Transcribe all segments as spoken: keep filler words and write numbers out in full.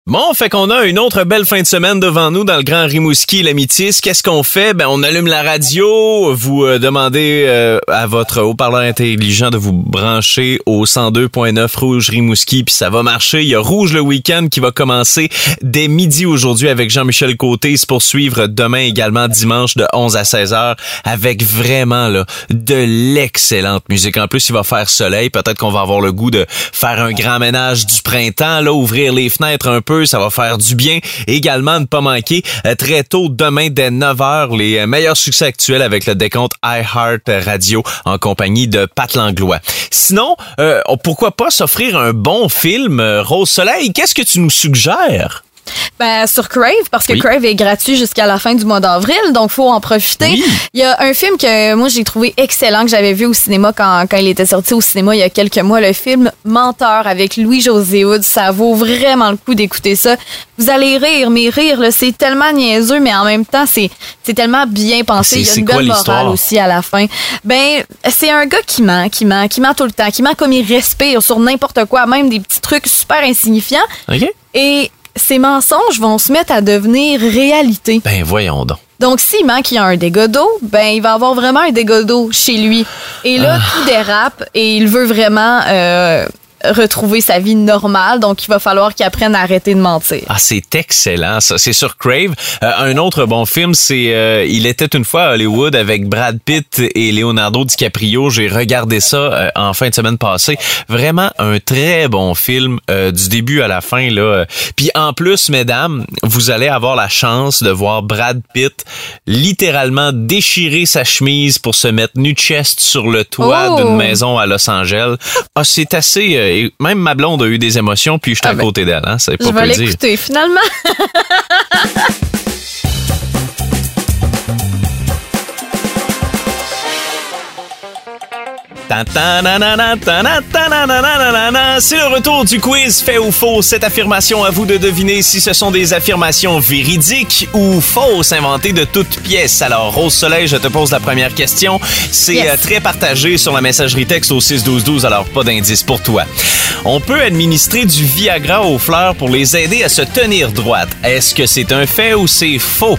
Bon, fait qu'on a une autre belle fin de semaine devant nous dans le Grand Rimouski et la Métis. Qu'est-ce qu'on fait? Ben, on allume la radio, vous euh, demandez euh, à votre haut-parleur intelligent de vous brancher au cent deux point neuf Rouge Rimouski, puis ça va marcher. Il y a Rouge le week-end qui va commencer dès midi aujourd'hui avec Jean-Michel Côté, se poursuivre demain également dimanche de onze à seize heures avec vraiment là de l'excellente musique. En plus, il va faire soleil. Peut-être qu'on va avoir le goût de faire un grand ménage du printemps, là, ouvrir les fenêtres un peu. Ça va faire du bien. Également, ne pas manquer, euh, très tôt, demain, dès neuf heures, les euh, meilleurs succès actuels avec le décompte iHeart Radio en compagnie de Pat Langlois. Sinon, euh, pourquoi pas s'offrir un bon film? euh, Rose Soleil, qu'est-ce que tu nous suggères? Ben, sur Crave, parce que Oui. Crave est gratuit jusqu'à la fin du mois d'avril, donc faut en profiter. Oui. Il y a un film que moi j'ai trouvé excellent, que j'avais vu au cinéma quand, quand il était sorti au cinéma il y a quelques mois, le film Menteur avec Louis-José Hood. Ça vaut vraiment le coup d'écouter ça. Vous allez rire, mais rire, là, c'est tellement niaiseux, mais en même temps, c'est, c'est tellement bien pensé. C'est- Il y a c'est une quoi belle l'histoire? morale aussi à la fin. Ben, c'est un gars qui ment, qui ment, qui ment tout le temps, qui ment comme il respire sur n'importe quoi, même des petits trucs super insignifiants. OK? Et ces mensonges vont se mettre à devenir réalité. Ben, voyons donc. Donc, s'il ment qu'il y a un dégât d'eau, ben, il va avoir vraiment un dégât d'eau chez lui. Et là, Ah. tout dérape et il veut vraiment euh, retrouver sa vie normale. Donc, il va falloir qu'il apprenne à arrêter de mentir. Ah, c'est excellent, ça. C'est sur Crave. Euh, un autre bon film, c'est euh, Il était une fois à Hollywood avec Brad Pitt et Leonardo DiCaprio. J'ai regardé ça euh, en fin de semaine passée. Vraiment un très bon film euh, du début à la fin, là. Puis en plus, mesdames, vous allez avoir la chance de voir Brad Pitt littéralement déchirer sa chemise pour se mettre nu-chest sur le toit Oh! d'une maison à Los Angeles. Ah, c'est assez... euh, et même ma blonde a eu des émotions, puis j'étais Ah à ben, côté d'elle, hein, c'est pas Je vais peu dire. l'écouter, finalement. C'est le retour du quiz fait ou faux. Cette affirmation, à vous de deviner si ce sont des affirmations véridiques ou fausses, inventées de toutes pièces. Alors, Rose Soleil, je te pose la première question. C'est Yes. euh, très partagé sur la messagerie texte au six douze douze, alors pas d'indice pour toi. On peut administrer du Viagra aux fleurs pour les aider à se tenir droite. Est-ce que c'est un fait ou c'est faux?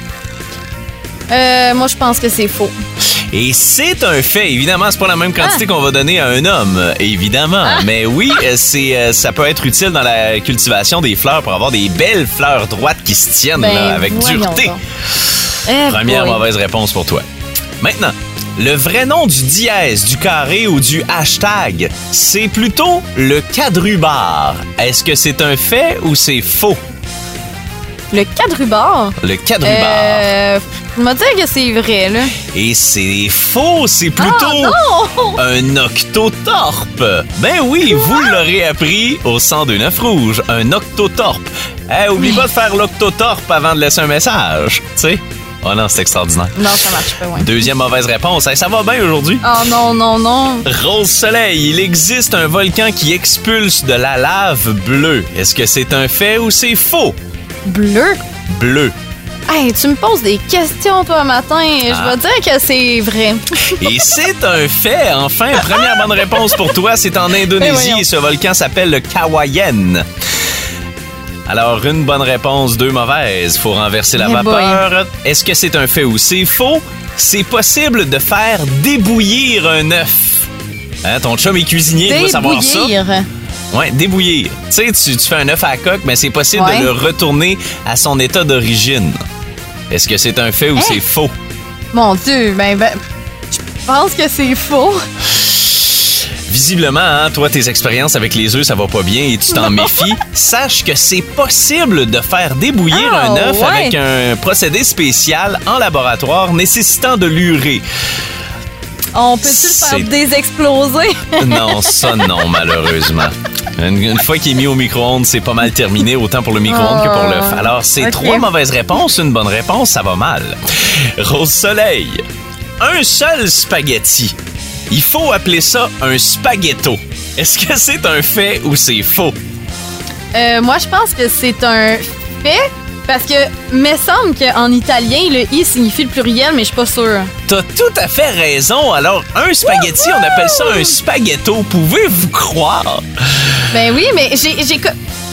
Euh, moi, je pense que c'est faux. Et c'est un fait. Évidemment, c'est pas la même quantité qu'on va donner à un homme, euh, évidemment. Mais oui, euh, c'est euh, ça peut être utile dans la cultivation des fleurs pour avoir des belles fleurs droites qui se tiennent Ben, là, avec voyons dureté. donc. Eh Première boy. mauvaise réponse pour toi. Maintenant, le vrai nom du dièse, du carré ou du hashtag, c'est plutôt le quadrubar. Est-ce que c'est un fait ou c'est faux? Le quadrubar. Le quadrubar. Euh, je me dire que c'est vrai, là. Et c'est faux, c'est plutôt Ah, non! un octotorpe. Ben oui, vous l'aurez appris au cent deux neuf Rouge, un octotorpe. Eh, oublie pas de faire l'octotorpe avant de laisser un message, tu sais. Oh non, c'est extraordinaire. Non, ça marche pas, ouais. Deuxième mauvaise réponse. Hey, ça va bien aujourd'hui? Oh non, non, non. Rose Soleil, il existe un volcan qui expulse de la lave bleue. Est-ce que c'est un fait ou c'est faux? Bleu? Bleu. Hey, tu me poses des questions, toi, matin. Je Ah. vais dire que c'est vrai. Et c'est un fait, enfin. Première bonne réponse pour toi, c'est en Eh, Indonésie voyons. et ce volcan s'appelle le Kawayen. Alors, une bonne réponse, deux mauvaises. Faut renverser la Eh vapeur. Est-ce que c'est un fait ou c'est faux? C'est possible de faire débouillir un œuf. Hein, ton chum est cuisinier, il doit savoir ça. Débouillir. Ouais, débouillir. Tu sais, tu, tu fais un œuf à la coque, mais c'est possible Ouais. de le retourner à son état d'origine. Est-ce que c'est un fait ou Hein? c'est faux? Mon Dieu, ben, ben je pense que c'est faux. Visiblement, hein, toi, tes expériences avec les œufs, ça va pas bien et tu t'en méfies. Sache que c'est possible de faire débouillir Ah, un œuf ouais. avec un procédé spécial en laboratoire nécessitant de l'urée. On peut-tu le C'est- faire désexploser? Non, ça non, malheureusement. Une, une fois qu'il est mis au micro-ondes, c'est pas mal terminé, autant pour le micro-ondes que pour l'œuf. Alors, c'est ok. trois mauvaises réponses, une bonne réponse, ça va mal. Rose Soleil, un seul spaghetti. Il faut appeler ça un spaghetto. Est-ce que c'est un fait ou c'est faux? Euh, moi, je pense que c'est un fait. Parce que, me semble qu'en italien, le i signifie le pluriel, mais je suis pas sûre. T'as tout à fait raison. Alors, un spaghetti, on appelle ça un spaghetto. Pouvez-vous croire? Ben oui, mais j'ai, j'ai, co-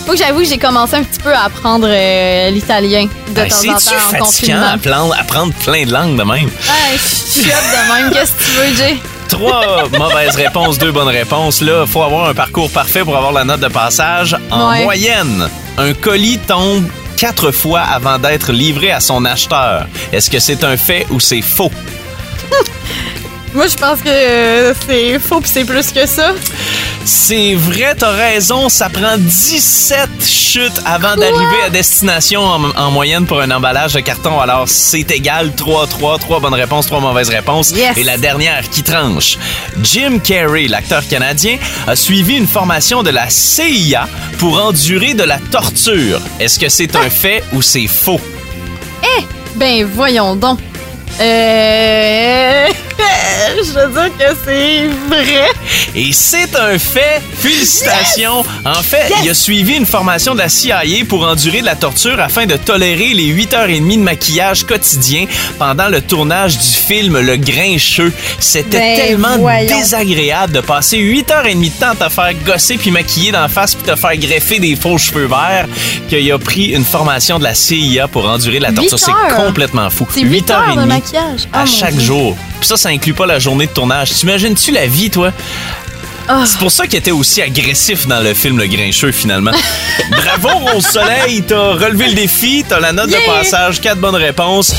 Faut que j'avoue que j'ai commencé un petit peu à apprendre euh, l'italien de Ben, temps en temps c'est-tu en fatigant confinement. à apprendre, apprendre plein de langues de même? Ouais, je suis de même. Qu'est-ce que tu veux, Jay? Trois mauvaises réponses, deux bonnes réponses. Là, faut avoir un parcours parfait pour avoir la note de passage. En Ouais. moyenne, un colis tombe quatre fois avant d'être livré à son acheteur. Est-ce que c'est un fait ou c'est faux? Moi, je pense que euh, c'est faux pis c'est plus que ça. C'est vrai, t'as raison, ça prend dix-sept chutes avant d'arriver à destination en, en moyenne pour un emballage de carton. Alors, c'est égal, trois trois, trois bonnes réponses, trois mauvaises réponses. Yes. Et la dernière qui tranche. Jim Carrey, l'acteur canadien, a suivi une formation de la C I A pour endurer de la torture. Est-ce que c'est un fait ou c'est faux? Ben, voyons donc. Euh... je veux dire que c'est vrai. Et c'est un fait. Félicitations. En fait, Yes! il a suivi une formation de la C I A pour endurer de la torture afin de tolérer les huit heures trente de maquillage quotidien pendant le tournage du film Le Grincheux. C'était Ben, tellement voyons. désagréable de passer huit heures trente de temps à te faire gosser puis maquiller d'en face puis te faire greffer des faux cheveux verts qu'il a pris une formation de la C I A pour endurer de la torture. Huit C'est heures? complètement fou. C'est huit heures de trente maquillage. à Oh, mon chaque Dieu. jour. Puis ça, ça inclut pas la journée de tournage. T'imagines-tu la vie, toi? Ah. C'est pour ça qu'il était aussi agressif dans le film Le Grincheux, finalement. Bravo, Rose Soleil, t'as relevé le défi, t'as la note Yeah! de passage, quatre bonnes réponses.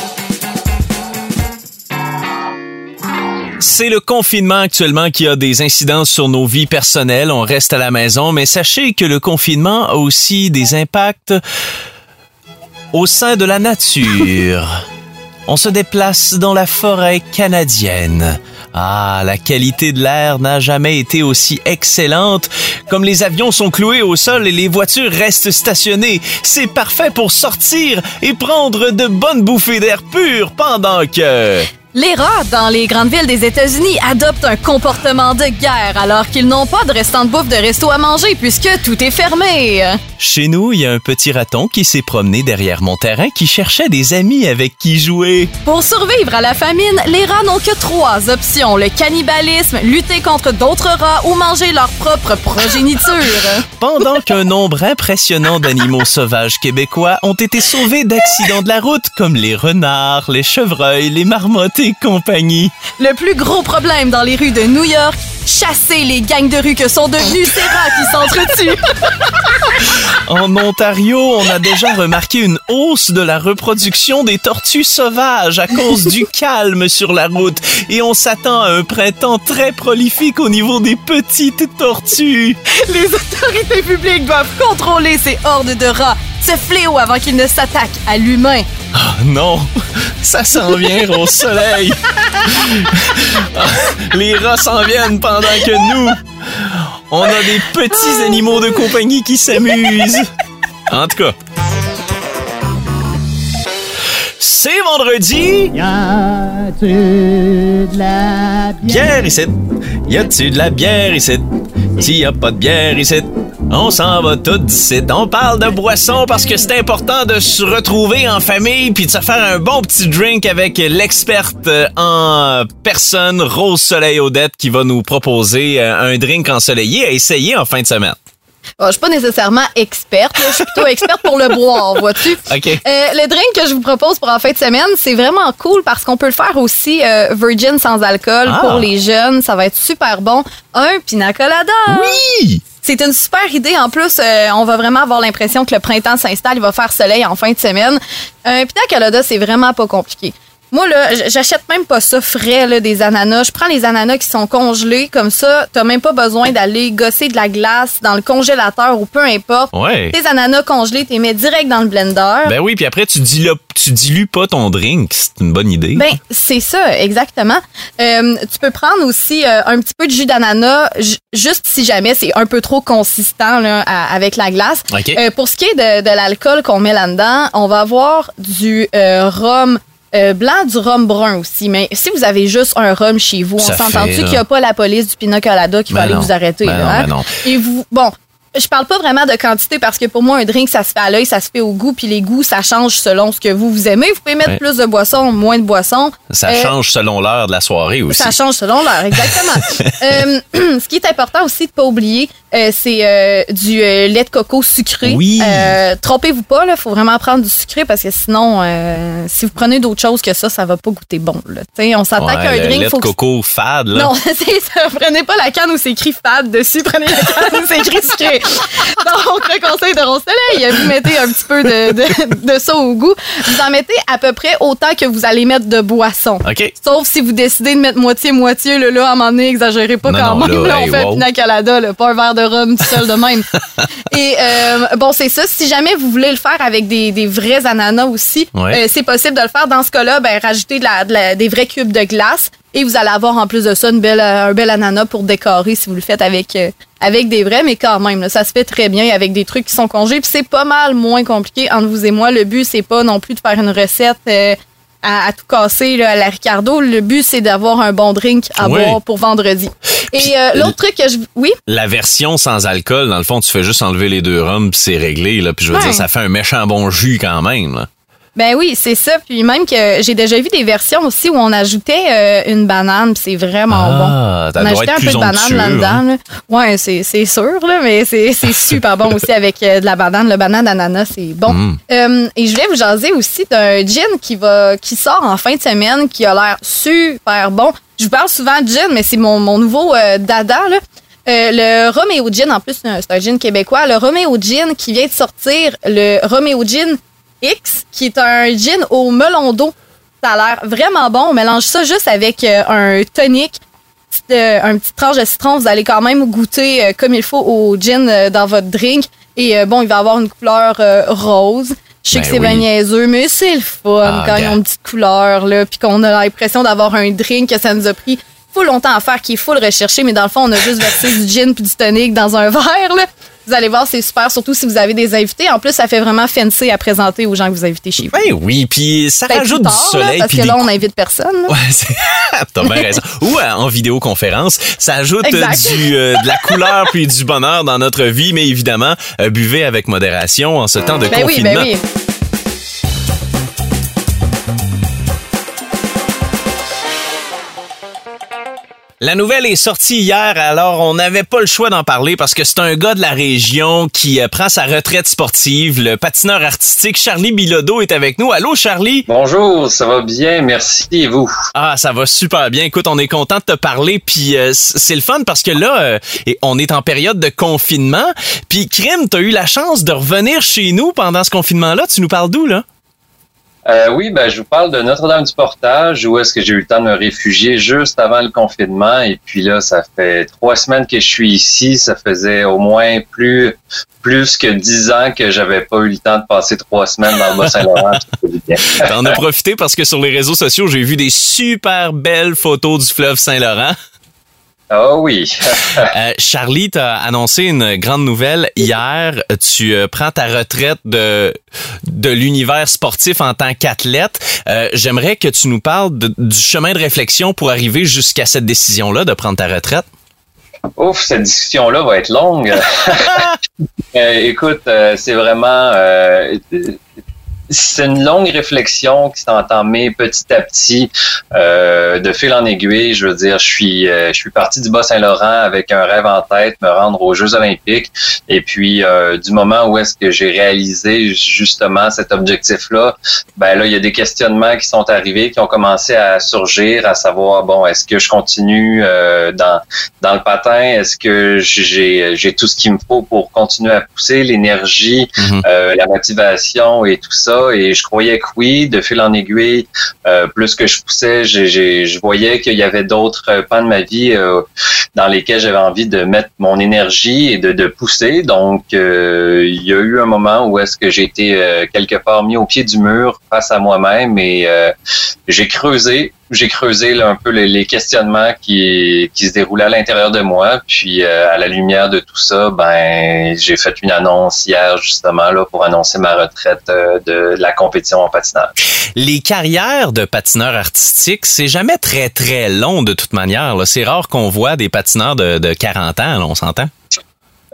C'est le confinement actuellement qui a des incidences sur nos vies personnelles. On reste à la maison, mais sachez que le confinement a aussi des impacts au sein de la nature. On se déplace dans la forêt canadienne. Ah, la qualité de l'air n'a jamais été aussi excellente. Comme les avions sont cloués au sol et les voitures restent stationnées, c'est parfait pour sortir et prendre de bonnes bouffées d'air pur pendant que... Les rats dans les grandes villes des États-Unis adoptent un comportement de guerre alors qu'ils n'ont pas de restant de bouffe de resto à manger puisque tout est fermé. Chez nous, il y a un petit raton qui s'est promené derrière mon terrain qui cherchait des amis avec qui jouer. Pour survivre à la famine, les rats n'ont que trois options. Le cannibalisme, lutter contre d'autres rats ou manger leur propre progéniture. Pendant qu'un nombre impressionnant d'animaux sauvages québécois ont été sauvés d'accidents de la route, comme les renards, les chevreuils, les marmottes et compagnie. Le plus gros problème dans les rues de New York, chasser les gangs de rue que sont devenus ces rats qui s'entretuent. En Ontario, on a déjà remarqué une hausse de la reproduction des tortues sauvages à cause du calme sur la route. Et on s'attend à un printemps très prolifique au niveau des petites tortues. Les autorités publiques doivent contrôler ces hordes de rats, ce fléau avant qu'ils ne s'attaquent à l'humain. Ah non, ça s'en vient au soleil. Les rats s'en viennent pendant que nous, on a des petits animaux de compagnie qui s'amusent. En tout cas, c'est vendredi. Y a-tu de la Bière ici. Y a-tu de la bière ici? S'il y a pas de bière ici, on s'en va tout d'ici. On parle de boisson parce que c'est important de se retrouver en famille puis de se faire un bon petit drink avec l'experte en personne, Rose Soleil Odette, qui va nous proposer un drink ensoleillé à essayer en fin de semaine. Bon, je suis pas nécessairement experte, là. Je suis plutôt experte pour le boire, vois-tu? OK. Euh, le drink que je vous propose pour en fin de semaine, c'est vraiment cool parce qu'on peut le faire aussi euh, virgin sans alcool Ah. pour les jeunes. Ça va être super bon. Un pina colada. Oui! C'est une super idée. En plus, euh, on va vraiment avoir l'impression que le printemps s'installe. Il va faire soleil en fin de semaine. Un pina colada, c'est vraiment pas compliqué. Moi, là, j- j'achète même pas ça frais, là, des ananas. Je prends les ananas qui sont congelés. Comme ça, t'as même pas besoin d'aller gosser de la glace dans le congélateur ou peu importe. Ouais. Tes ananas congelés, t'es mets direct dans le blender. Ben oui, puis après, tu dilues, tu dilues pas ton drink. C'est une bonne idée. Ben, c'est ça, exactement. Euh, tu peux prendre aussi euh, un petit peu de jus d'ananas, ju- juste si jamais c'est un peu trop consistant là, à- avec la glace. OK. Euh, pour ce qui est de, de l'alcool qu'on met là-dedans, on va avoir du euh, rhum euh, blanc, du rhum brun aussi. Mais si vous avez juste un rhum chez vous, Ça on s'entend-tu fait, là. qu'il n'y a pas la police du pina colada qui va Ben aller non. vous arrêter? Ben là, non, hein? ben non. Et vous, bon... Je parle pas vraiment de quantité parce que pour moi, un drink, ça se fait à l'œil, ça se fait au goût, puis les goûts, ça change selon ce que vous, vous aimez. Vous pouvez mettre ouais. plus de boissons, moins de boissons. Ça euh, change selon l'heure de la soirée aussi. Ça change selon l'heure, exactement. euh, ce qui est important aussi de pas oublier, euh, c'est euh, du euh, lait de coco sucré. Oui. Euh, trompez-vous pas, il faut vraiment prendre du sucré parce que sinon, euh, si vous prenez d'autres choses que ça, ça va pas goûter bon. Là. On s'attaque ouais, à un drink. Le lait faut de coco fade, là. Non, c'est ça. Prenez pas la canne où c'est écrit fade dessus. Prenez la canne où c'est écrit sucré. Donc, le conseil de Rose Soleil, vous mettez un petit peu de, de, de ça au goût. Vous en mettez à peu près autant que vous allez mettre de boisson. OK. Sauf si vous décidez de mettre moitié-moitié, là, là, à un moment donné, exagérez pas non, quand non, même. Là, là, hey, on fait wow. un pina colada, là, pas un verre de rhum tout seul de même. Et euh, bon, c'est ça. Si jamais vous voulez le faire avec des, des vrais ananas aussi, ouais. euh, c'est possible de le faire. Dans ce cas-là, ben, rajouter de la, de la, des vrais cubes de glace. Et vous allez avoir en plus de ça une belle, un bel ananas pour décorer si vous le faites avec, euh, avec des vrais. Mais quand même, là, ça se fait très bien avec des trucs qui sont congés. Puis c'est pas mal moins compliqué entre vous et moi. Le but, c'est pas non plus de faire une recette euh, à, à tout casser là, à la Ricardo. Le but, c'est d'avoir un bon drink à oui. boire pour vendredi. Et puis, euh, l'autre truc que je... Oui? La version sans alcool, dans le fond, tu fais juste enlever les deux rhums puis c'est réglé. Là. Puis je veux ouais. dire, ça fait un méchant bon jus quand même. Là. Ben oui, c'est ça. Puis même que j'ai déjà vu des versions aussi où on ajoutait euh, une banane, puis c'est vraiment ah, bon. On ajoutait un peu de banane là-dedans. Là. Ouais, c'est, c'est sûr, là, mais c'est, c'est super bon aussi avec euh, de la banane. Le banane d'ananas, c'est bon. Mm. Euh, et je voulais vous jaser aussi d'un gin qui va qui sort en fin de semaine, qui a l'air super bon. Je vous parle souvent de gin, mais c'est mon, mon nouveau euh, dada, là. Euh, le Romeo Gin, en plus, c'est un gin québécois. Le Romeo Gin qui vient de sortir, le Romeo Gin X, qui est un gin au melon d'eau. Ça a l'air vraiment bon. On mélange ça juste avec euh, un tonic, petite, euh, un petit tranche de citron. Vous allez quand même goûter euh, comme il faut au gin euh, dans votre drink. Et euh, bon, il va avoir une couleur euh, rose. Je sais ben que c'est oui. bien niaiseux, mais c'est le fun ah, quand ils ont une petite couleur, là, puis qu'on a l'impression d'avoir un drink que ça nous a pris full longtemps à faire, qui est full recherché, mais dans le fond, on a juste versé du gin puis du tonic dans un verre, là. Vous allez voir, c'est super, surtout si vous avez des invités. En plus, ça fait vraiment fancy à présenter aux gens que vous invitez chez vous. Ben oui, puis ça peut-être rajoute tard, du soleil. Là, parce que là, on n'invite personne. Là. Ouais, c'est... t'as bien raison. Ou euh, en vidéoconférence, ça ajoute euh, du, euh, de la couleur puis du bonheur dans notre vie, mais évidemment, euh, buvez avec modération en ce temps de ben confinement. Oui, ben oui. La nouvelle est sortie hier, alors on n'avait pas le choix d'en parler parce que c'est un gars de la région qui euh, prend sa retraite sportive. Le patineur artistique Charlie Bilodeau est avec nous. Allô, Charlie? Bonjour, ça va bien, merci, et vous? Ah, ça va super bien. Écoute, on est content de te parler, puis euh, c'est le fun parce que là, euh, on est en période de confinement. Puis, Crime, t'as eu la chance de revenir chez nous pendant ce confinement-là. Tu nous parles d'où, là? Euh, oui, ben je vous parle de Notre-Dame-du-Portage, où est-ce que j'ai eu le temps de me réfugier juste avant le confinement. Et puis là, ça fait trois semaines que je suis ici. Ça faisait au moins plus plus que dix ans que j'avais pas eu le temps de passer trois semaines dans le Bas-Saint-Laurent. T'en as profité parce que sur les réseaux sociaux, j'ai vu des super belles photos du fleuve Saint-Laurent. Ah oh oui. euh, Charlie, t'as annoncé une grande nouvelle hier. Tu euh, prends ta retraite de de l'univers sportif en tant qu'athlète. Euh, j'aimerais que tu nous parles de, du chemin de réflexion pour arriver jusqu'à cette décision-là de prendre ta retraite. Ouf, cette discussion-là va être longue. euh, écoute, euh, c'est vraiment... Euh, C'est une longue réflexion qui s'est entamée petit à petit, euh, de fil en aiguille. Je veux dire, je suis, euh, je suis parti du Bas-Saint-Laurent avec un rêve en tête, me rendre aux Jeux olympiques. Et puis, euh, du moment où est-ce que j'ai réalisé justement cet objectif-là, ben là, il y a des questionnements qui sont arrivés, qui ont commencé à surgir, à savoir, bon, est-ce que je continue euh, dans dans le patin? Est-ce que j'ai j'ai tout ce qu'il me faut pour continuer à pousser, l'énergie, mm-hmm. euh, la motivation et tout ça? Et je croyais que oui, de fil en aiguille, euh, plus que je poussais, j'ai, j'ai, je voyais qu'il y avait d'autres pans de ma vie euh, dans lesquels j'avais envie de mettre mon énergie et de, de pousser. Donc, euh, il y a eu un moment où est-ce que j'ai été euh, quelque part mis au pied du mur face à moi-même et euh, j'ai creusé. J'ai creusé là, un peu les, les questionnements qui, qui se déroulaient à l'intérieur de moi. Puis, euh, à la lumière de tout ça, ben j'ai fait une annonce hier, justement, là pour annoncer ma retraite euh, de la compétition en patinage. Les carrières de patineurs artistiques, c'est jamais très, très long de toute manière. Là. C'est rare qu'on voit des patineurs de, de quarante ans, là, on s'entend?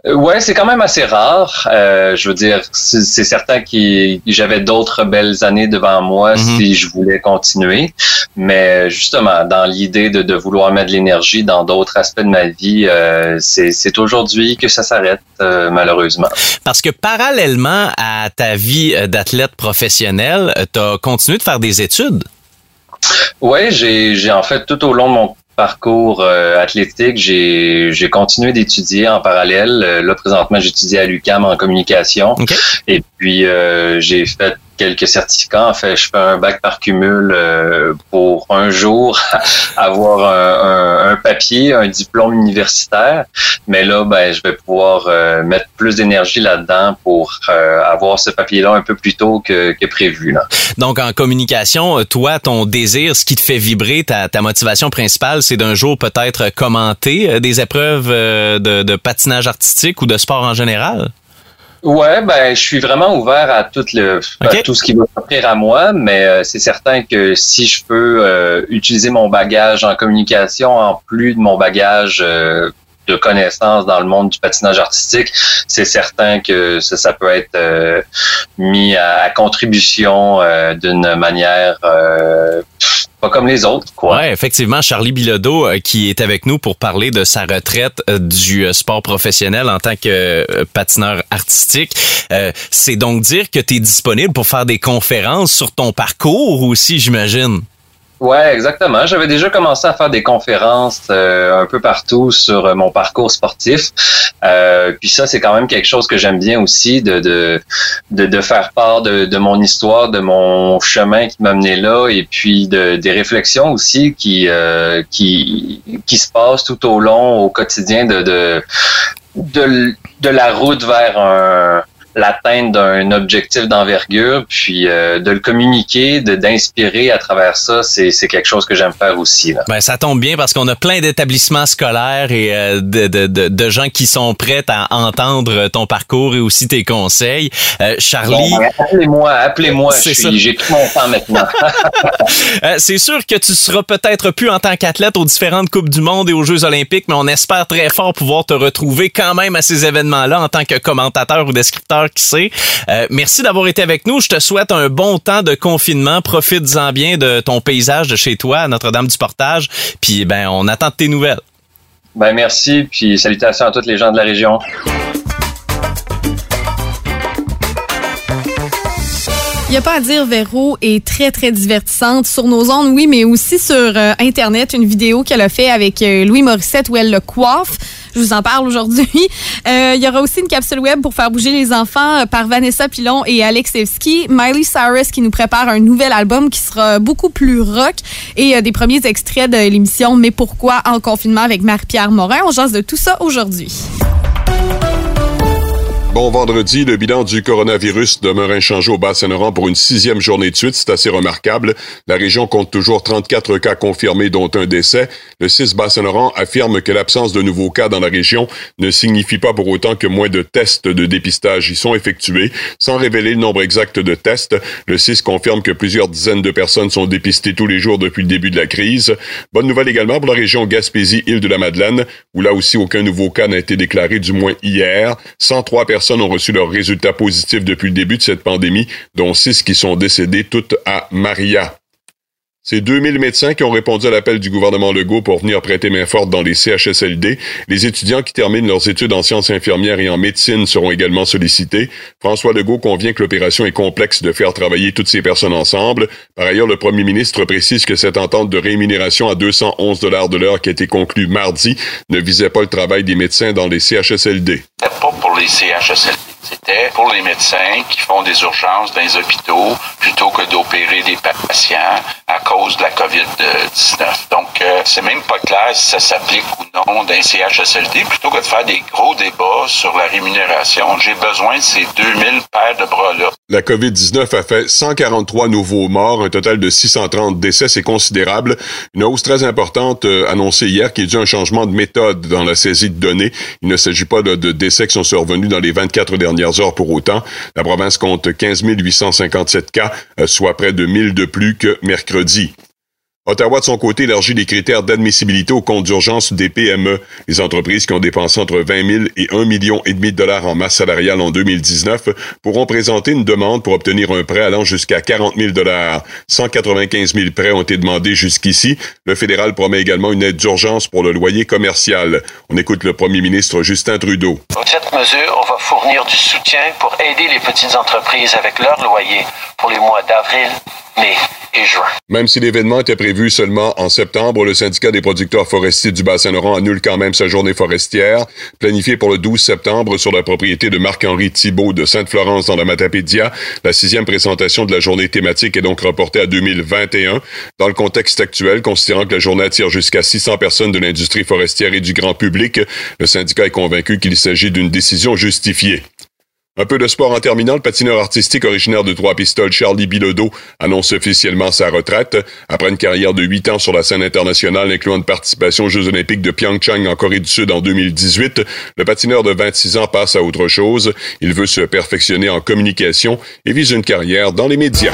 Ouais, c'est quand même assez rare. Euh, je veux dire, c'est, c'est certain que j'avais d'autres belles années devant moi mm-hmm. si je voulais continuer. Mais justement, dans l'idée de, de vouloir mettre de l'énergie dans d'autres aspects de ma vie, euh, c'est, c'est aujourd'hui que ça s'arrête, euh, malheureusement. Parce que parallèlement à ta vie d'athlète professionnel, t'as continué de faire des études. Ouais, j'ai, j'ai en fait tout au long de mon parcours euh, athlétique, j'ai j'ai continué d'étudier en parallèle. Euh, là, présentement, j'étudie à l'U Q A M en communication. Okay. Et puis, euh, j'ai fait quelques certificats. En fait, je fais un bac par cumul euh, pour un jour avoir un, un, un papier, un diplôme universitaire. Mais là, ben, je vais pouvoir euh, mettre plus d'énergie là-dedans pour euh, avoir ce papier-là un peu plus tôt que, que prévu. Là. Donc, en communication, toi, ton désir, ce qui te fait vibrer, ta, ta motivation principale, c'est d'un jour peut-être commenter des épreuves de, de patinage artistique ou de sport en général? Ouais, ben je suis vraiment ouvert à tout le okay. à tout ce qui va s'offrir à moi, mais euh, c'est certain que si je peux euh, utiliser mon bagage en communication en plus de mon bagage euh, de connaissances dans le monde du patinage artistique, c'est certain que ça, ça peut être euh, mis à, à contribution euh, d'une manière euh, pas comme les autres, quoi. Ouais, effectivement, Charlie Bilodeau euh, qui est avec nous pour parler de sa retraite euh, du euh, sport professionnel en tant que euh, patineur artistique. Euh, c'est donc dire que tu es disponible pour faire des conférences sur ton parcours aussi, j'imagine. Ouais, exactement. J'avais déjà commencé à faire des conférences euh, un peu partout sur euh, mon parcours sportif. Euh, puis ça, c'est quand même quelque chose que j'aime bien aussi, de de de, de faire part de, de mon histoire, de mon chemin qui m'a mené là, et puis de des réflexions aussi qui euh, qui qui se passent tout au long, au quotidien de de de, de la route vers un l'atteinte d'un objectif d'envergure, puis euh, de le communiquer, de d'inspirer à travers ça, c'est c'est quelque chose que j'aime faire aussi. Là. Ben ça tombe bien parce qu'on a plein d'établissements scolaires et euh, de, de de de gens qui sont prêts à entendre ton parcours et aussi tes conseils. Euh, Charlie, bon, appelez-moi, appelez-moi. Je suis, j'ai tout mon temps maintenant. euh, c'est sûr que tu seras peut-être plus en tant qu'athlète aux différentes coupes du monde et aux Jeux olympiques, mais on espère très fort pouvoir te retrouver quand même à ces événements-là en tant que commentateur ou descripteur. Qui sait. Euh, merci d'avoir été avec nous. Je te souhaite un bon temps de confinement. Profites-en bien de ton paysage de chez toi à Notre-Dame-du-Portage. Puis, ben, on attend de tes nouvelles. Ben, merci. Puis, salutations à tous les gens de la région. Il n'y a pas à dire, Véro est très, très divertissante sur nos ondes, oui, mais aussi sur euh, Internet. Une vidéo qu'elle a fait avec euh, Louis Morissette où elle le coiffe. Je vous en parle aujourd'hui. Euh, il y aura aussi une capsule web pour faire bouger les enfants euh, par Vanessa Pilon et Alex Evsky. Miley Cyrus qui nous prépare un nouvel album qui sera beaucoup plus rock et euh, des premiers extraits de l'émission Mais pourquoi en confinement avec Marie-Pierre Morin. On jase de tout ça aujourd'hui. Bon vendredi, le bilan du coronavirus demeure inchangé au Bas-Saint-Laurent pour une sixième journée de suite. C'est assez remarquable. La région compte toujours trente-quatre cas confirmés, dont un décès. Le C I S Bas-Saint-Laurent affirme que l'absence de nouveaux cas dans la région ne signifie pas pour autant que moins de tests de dépistage y sont effectués. Sans révéler le nombre exact de tests, le C I S confirme que plusieurs dizaines de personnes sont dépistées tous les jours depuis le début de la crise. Bonne nouvelle également pour la région Gaspésie-Île-de-la-Madeleine, où là aussi aucun nouveau cas n'a été déclaré, du moins hier. cent trois personnes ont reçu leurs résultats positifs depuis le début de cette pandémie, dont six qui sont décédés, toutes à Maria. C'est deux mille médecins qui ont répondu à l'appel du gouvernement Legault pour venir prêter main forte dans les C H S L D. Les étudiants qui terminent leurs études en sciences infirmières et en médecine seront également sollicités. François Legault convient que l'opération est complexe de faire travailler toutes ces personnes ensemble. Par ailleurs, le premier ministre précise que cette entente de rémunération à deux cent onze dollars de l'heure qui a été conclue mardi ne visait pas le travail des médecins dans les C H S L D. C'était pas pour les C H S L D. C'était pour les médecins qui font des urgences dans les hôpitaux plutôt que d'opérer des patients à cause de la covid dix-neuf. Donc, euh, c'est même pas clair si ça s'applique ou non dans les C H S L D. Plutôt que de faire des gros débats sur la rémunération, j'ai besoin de ces deux mille paires de bras-là. La covid dix-neuf a fait cent quarante-trois nouveaux morts, un total de six cent trente décès, c'est considérable. Une hausse très importante euh, annoncée hier qui est due à un changement de méthode dans la saisie de données. Il ne s'agit pas de, de décès qui sont survenus dans les vingt-quatre dernières heures pour autant. La province compte quinze mille huit cent cinquante-sept cas, soit près de mille de plus que mercredi. Ottawa, de son côté, élargit les critères d'admissibilité au compte d'urgence des P M E. Les entreprises qui ont dépensé entre vingt mille et un million et demi de dollars en masse salariale en deux mille dix-neuf pourront présenter une demande pour obtenir un prêt allant jusqu'à quarante mille dollars. cent quatre-vingt-quinze mille prêts ont été demandés jusqu'ici. Le fédéral promet également une aide d'urgence pour le loyer commercial. On écoute le premier ministre Justin Trudeau. Avec cette mesure, on va fournir du soutien pour aider les petites entreprises avec leur loyer pour les mois d'avril, mai et juin. Même si l'événement était prévu seulement en septembre, le syndicat des producteurs forestiers du Bas-Saint-Laurent annule quand même sa journée forestière, planifiée pour le douze septembre sur la propriété de Marc-Henri Thibault de Sainte-Florence dans la Matapédia. La sixième présentation de la journée thématique est donc reportée à deux mille vingt et un. Dans le contexte actuel, considérant que la journée attire jusqu'à six cents personnes de l'industrie forestière et du grand public, le syndicat est convaincu qu'il s'agit d'une décision justifiée. Un peu de sport en terminant, le patineur artistique originaire de Trois-Pistoles, Charlie Bilodeau, annonce officiellement sa retraite. Après une carrière de huit ans sur la scène internationale, incluant une participation aux Jeux olympiques de Pyeongchang en Corée du Sud en deux mille dix-huit, le patineur de vingt-six ans passe à autre chose. Il veut se perfectionner en communication et vise une carrière dans les médias.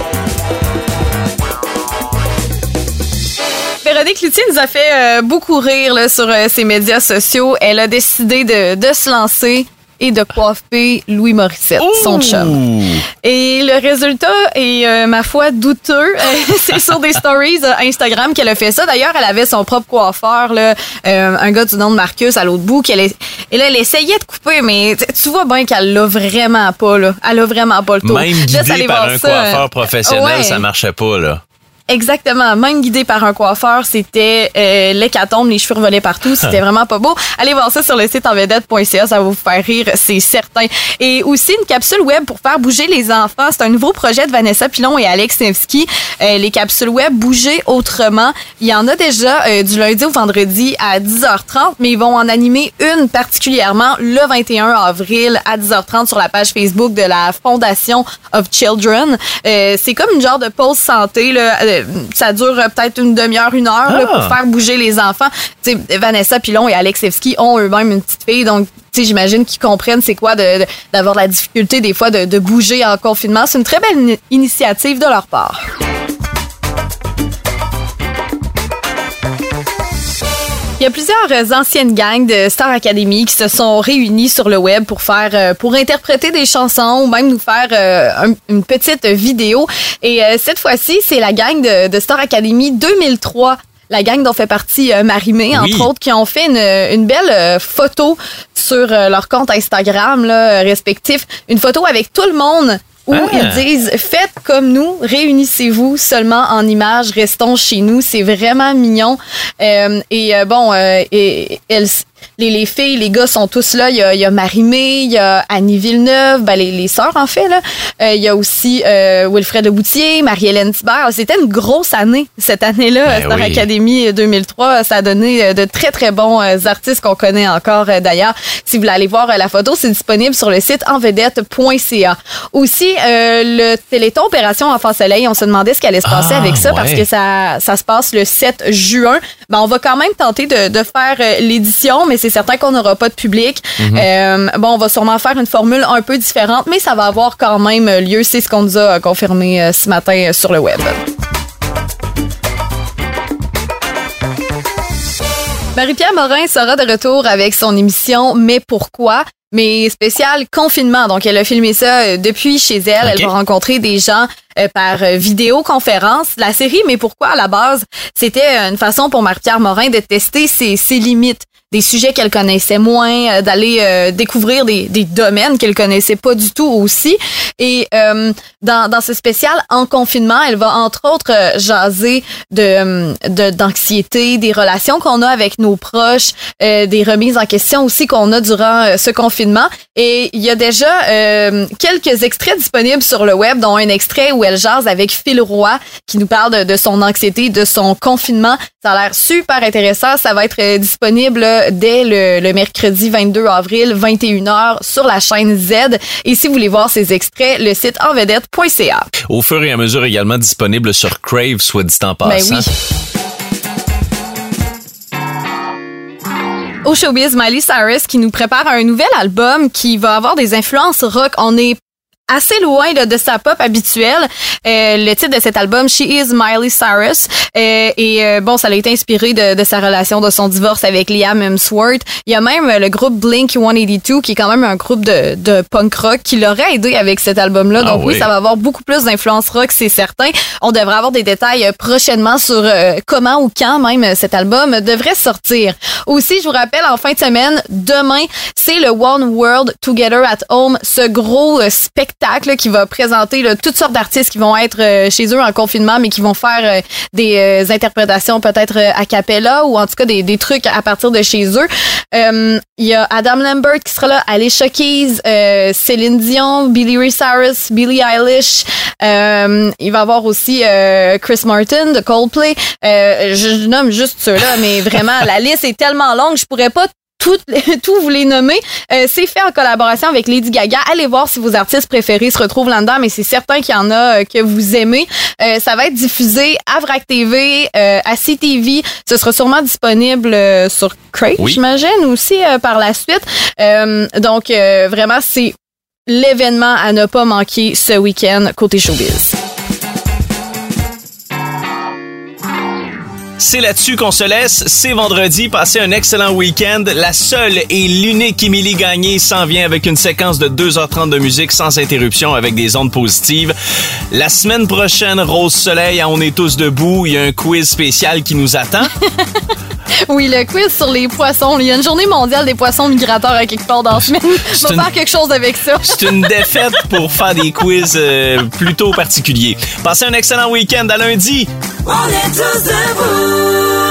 Véronique Cloutier nous a fait euh, beaucoup rire là, sur euh, ses médias sociaux. Elle a décidé de, de se lancer et de coiffer Louis Morissette, Ouh! son chum. Et le résultat est, euh, ma foi, douteux. C'est sur des stories euh, Instagram qu'elle a fait ça. D'ailleurs, elle avait son propre coiffeur, là, euh, un gars du nom de Marcus à l'autre bout. Qu'elle est, et là, elle essayait de couper, mais tu vois bien qu'elle l'a vraiment pas. Là. Elle a vraiment pas le tour. Même guidée par un ça, coiffeur professionnel, ouais. ça marchait pas, là. Exactement. Même guidé par un coiffeur, c'était euh, l'hécatombe, les cheveux volaient partout. C'était vraiment pas beau. Allez voir ça sur le site en vedette point c a, ça va vous faire rire, c'est certain. Et aussi une capsule web pour faire bouger les enfants. C'est un nouveau projet de Vanessa Pilon et Alex Nevsky. Euh, les capsules web Bouger autrement. Il y en a déjà euh, du lundi au vendredi à dix heures trente, mais ils vont en animer une particulièrement le vingt et un avril à dix heures trente sur la page Facebook de la Fondation of Children. Euh, c'est comme une genre de pause santé, là. Euh, ça dure peut-être une demi-heure, une heure ah. là, pour faire bouger les enfants. T'sais, Vanessa Pilon et Alex Nevsky ont eux-mêmes une petite fille, donc j'imagine qu'ils comprennent c'est quoi de, de, d'avoir la difficulté des fois de, de bouger en confinement. C'est une très belle initiative de leur part. Il y a plusieurs anciennes gangs de Star Academy qui se sont réunies sur le web pour faire, pour interpréter des chansons ou même nous faire euh, un, une petite vidéo. Et euh, cette fois-ci, c'est la gang de, de Star Academy deux mille trois. La gang dont fait partie euh, Marie-Mé, oui. entre autres, qui ont fait une, une belle euh, photo sur euh, leur compte Instagram là, respectif. Une photo avec tout le monde où ah. ils disent « Faites comme nous, réunissez-vous seulement en images, restons chez nous ». C'est vraiment mignon. Euh, et euh, bon, euh, et, elles... Les, les filles, les gars sont tous là. Il y a, il y a Marie-Mé, il y a Annie Villeneuve, ben les, les sœurs en fait. Là. Euh, il y a aussi euh, Wilfred Boutier, Marie-Hélène Thibert. C'était une grosse année cette année-là. Ben Star oui. Academy deux mille trois, ça a donné de très très bons artistes qu'on connaît encore d'ailleurs. Si vous voulez aller voir la photo, c'est disponible sur le site en vedette point c a. Aussi, euh, le Téléthon Opération Enfant Soleil, on se demandait ce qui allait se passer ah, avec ça ouais. parce que ça, ça se passe le sept juin. Ben, on va quand même tenter de, de faire l'édition, mais c'est certain qu'on n'aura pas de public. Mm-hmm. Euh, bon, on va sûrement faire une formule un peu différente, mais ça va avoir quand même lieu. C'est ce qu'on nous a confirmé euh, ce matin sur le web. Marie-Pierre Morin sera de retour avec son émission « Mais pourquoi ?» mais spécial confinement. Donc, elle a filmé ça euh, depuis chez elle. Okay. Elle va rencontrer des gens euh, par euh, vidéoconférence. La série « Mais pourquoi ?» à la base, c'était une façon pour Marie-Pierre Morin de tester ses, ses limites. Des sujets qu'elle connaissait moins, euh, d'aller euh, découvrir des, des domaines qu'elle connaissait pas du tout aussi. Et euh, dans, dans ce spécial en confinement, elle va entre autres euh, jaser de, de d'anxiété, des relations qu'on a avec nos proches, euh, des remises en question aussi qu'on a durant euh, ce confinement. Et il y a déjà euh, quelques extraits disponibles sur le web, dont un extrait où elle jase avec Phil Roy, qui nous parle de, de son anxiété, de son confinement. Ça a l'air super intéressant. Ça va être euh, disponible dès le, le mercredi vingt-deux avril, vingt et une heures, sur la chaîne Z. Et si vous voulez voir ces extraits, le site en vedette point c a. Au fur et à mesure, également disponible sur Crave, soit dit en passant. Ben oui. Au showbiz, Miley Cyrus qui nous prépare un nouvel album qui va avoir des influences rock. On est assez loin là, de sa pop habituelle. Euh, le titre de cet album, She is Miley Cyrus. Euh, et euh, bon, ça a été inspiré de, de sa relation, de son divorce avec Liam Hemsworth. Il y a même euh, le groupe Blink one eighty-two, qui est quand même un groupe de, de punk rock, qui l'aurait aidé avec cet album-là. Ah, Donc oui. oui, ça va avoir beaucoup plus d'influence rock, c'est certain. On devrait avoir des détails euh, prochainement sur euh, comment ou quand même euh, cet album devrait sortir. Aussi, je vous rappelle, en fin de semaine, demain, c'est le One World Together at Home, ce gros euh, spectacle Là, qui va présenter là, toutes sortes d'artistes qui vont être euh, chez eux en confinement, mais qui vont faire euh, des euh, interprétations peut-être euh, a cappella ou en tout cas des, des trucs à partir de chez eux. Il euh, y a Adam Lambert qui sera là, Alicia Keys, euh, Céline Dion, Billy Ray Cyrus, Billie Eilish. Euh, il va y avoir aussi euh, Chris Martin de Coldplay. Euh, je, je nomme juste ceux-là, mais vraiment, la liste est tellement longue, je pourrais pas Tout, tout vous les nommer. Euh, c'est fait en collaboration avec Lady Gaga. Allez voir si vos artistes préférés se retrouvent là-dedans, mais c'est certain qu'il y en a euh, que vous aimez. Euh, ça va être diffusé à Vrac T V, euh, à C T V. Ce sera sûrement disponible euh, sur Crave, oui. j'imagine, aussi euh, par la suite. Euh, donc, euh, vraiment, c'est l'événement à ne pas manquer ce week-end côté showbiz. C'est là-dessus qu'on se laisse. C'est vendredi. Passez un excellent week-end. La seule et l'unique Émilie Gagné s'en vient avec une séquence de deux heures trente de musique sans interruption avec des ondes positives. La semaine prochaine, Rose Soleil, On est tous debout. Il y a un quiz spécial qui nous attend. Oui, le quiz sur les poissons. Il y a une journée mondiale des poissons migrateurs à quelque part dans la semaine. On va une... faire quelque chose avec ça. C'est une défaite pour faire des quiz euh, plutôt particuliers. Passez un excellent week-end. À lundi. On est tous debout.